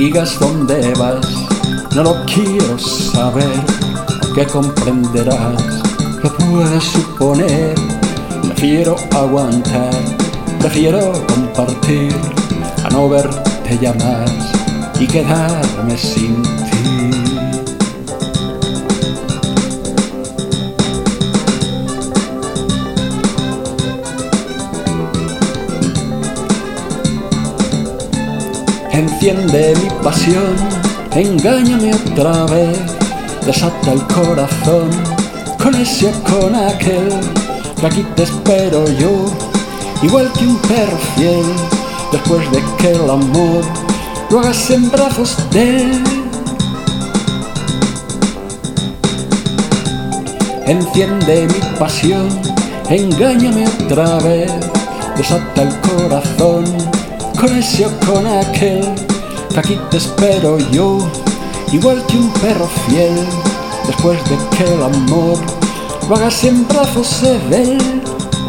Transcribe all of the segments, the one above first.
digas dónde vas, no lo quiero saber, aunque comprenderás, lo puedes suponer. Prefiero aguantar, prefiero compartir, a no verte ya más y quedarme sin ti. Enciende mi pasión, engáñame otra vez, desata el corazón con ese o con aquel, que aquí te espero yo, igual que un perro fiel, después de que el amor lo hagas en brazos de él. Enciende mi pasión, engáñame otra vez, desata el corazón con ese o con aquel, que aquí te espero yo, igual que un perro fiel, después de que el amor lo hagas en brazos de él.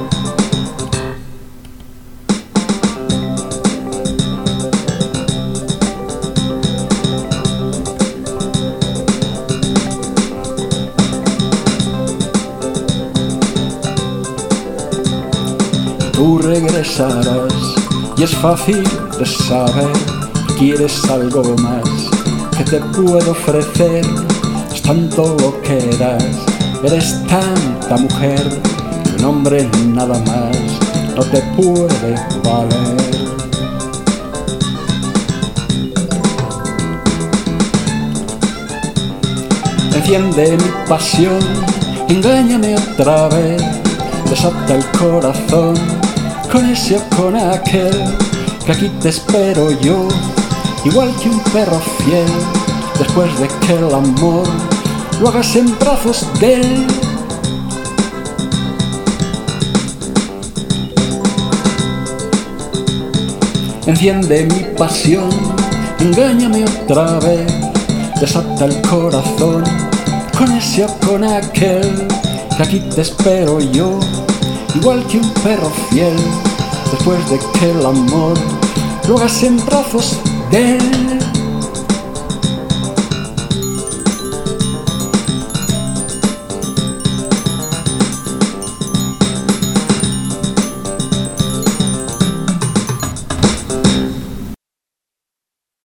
Tú regresarás y es fácil de saber, quieres algo más que te puedo ofrecer. Es tanto lo que das, eres tanta mujer, que un hombre nada más no te puede valer. Enciende mi pasión, engáñame otra vez, desata el corazón con ese o con aquel, que aquí te espero yo, igual que un perro fiel, después de que el amor lo hagas en brazos de él. Enciende mi pasión, engáñame otra vez, desata el corazón con ese o con aquel, que aquí te espero yo, igual que un perro fiel, después de que el amor lo hagas en brazos de él.